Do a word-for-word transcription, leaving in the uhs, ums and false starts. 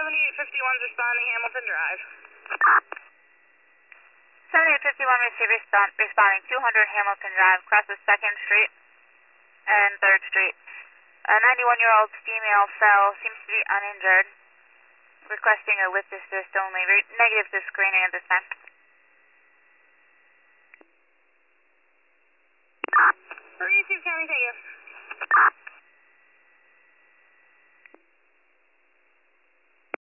seventy-eight fifty-one's responding Hamilton Drive. seventy-eight fifty-one received respond, responding two hundred Hamilton Drive, crosses second Street and third Street. A ninety-one-year-old female fell, seems to be uninjured. Requesting a lip assist only. Re negative to screening at this time. three two County, thank you.